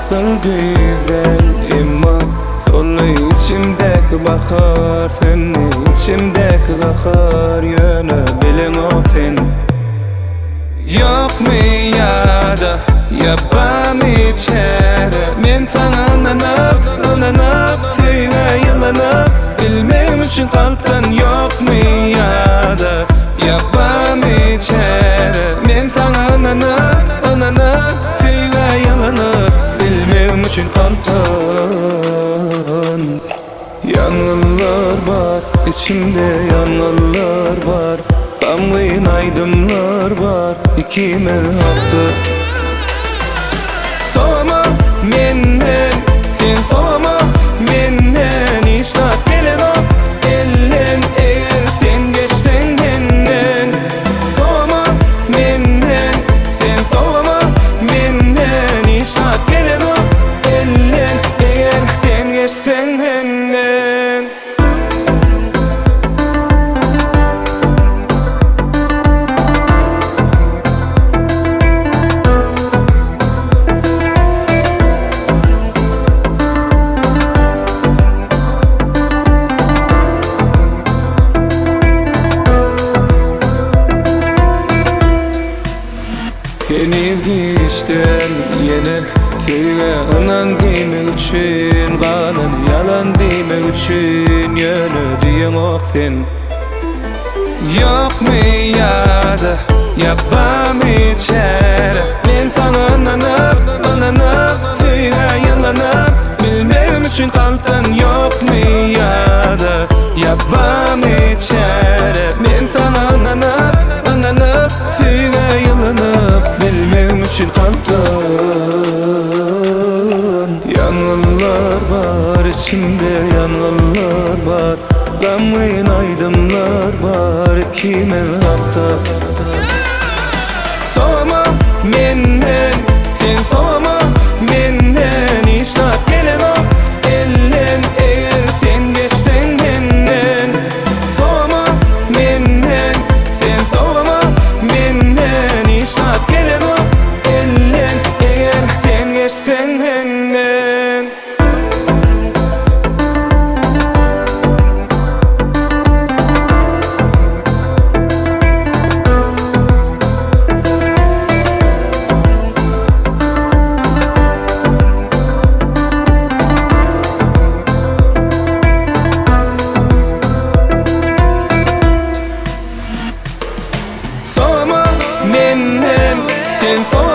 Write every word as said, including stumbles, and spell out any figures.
nasıl güzel imma Solu içimdeki bahar Seni içimdeki kahar Yönü bilin o sen Yok mi yada Yapam içeri Men sana ınanıp ınanıp Süyle yılanıp Bilmem için kalpten yok mi yada Yapam içeri Men sana ınanıp ınanıp Süyle yılanıp Bilmem için kalpten Yangınlar var içimde yangınlar var Damlayın aydımlar var İkime haktı Soğuma menden Sen soğuma menden İşlat gelen o Ellen eğer sen geçsen benden Soğuma menden Sen soğuma menden İşlat gelen o Ellen eğer sen geçsen benden Yeni geçten yeni Sevge anan demek için Kanın yalan demek için Yönü diyen o sen Yok mi yada Yapam içeri Men sana ınanıp ınanıp Sevge yalanıp Bilmem için kalpten yok mi yada Yapam içeri Men sana ınanıp ınanıp Sevge yalanıp Bilmem için kalpten Yangınlar var içimde yangınlar var Damlayın aydımlar var Kime hafta Soğuma menden Sen soğuma menden İşlat gelen o Ellen eğer sen geçsen benden Soğuma menden Sen soğuma menden İşlat gelen o Ellen eğer sen geçsen benden Soğuma menden Sen soğuma